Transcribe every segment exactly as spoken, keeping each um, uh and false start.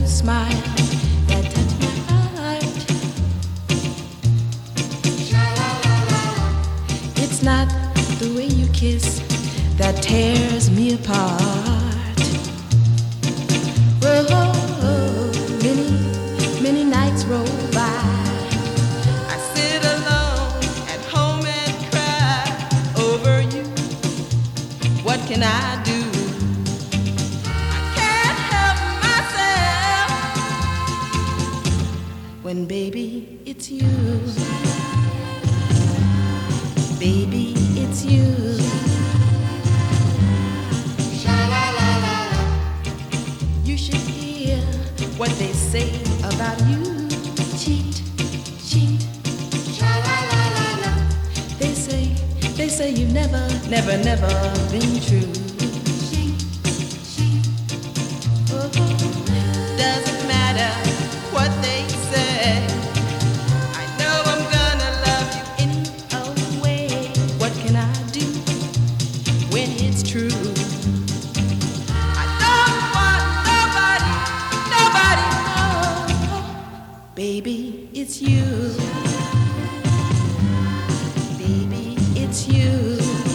smile that touched my heart. It's not the way you kiss that tears me apart. Oh, many, many nights roll by. I sit alone at home and cry over you. What can I do? I can't help myself when, baby, it's you. Baby, it's you. You should hear what they say about you. Cheat, cheat. They say, they say you've never, never, never been true. Oh, doesn't matter what they say. I know I'm gonna love you any old way. What can I do when it's true? I don't want nobody, nobody, no. Baby, it's you. Baby, it's you.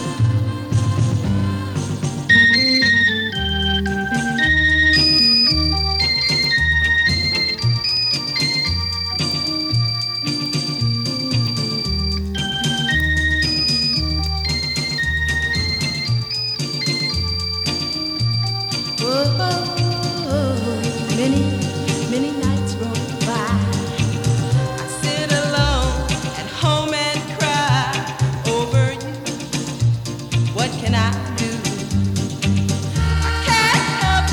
Oh, many, many nights roll by. I sit alone at home and cry over you. What can I do? I can't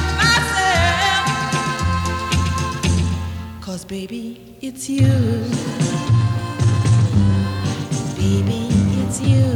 help myself. 'Cause baby, it's you. Baby, it's you.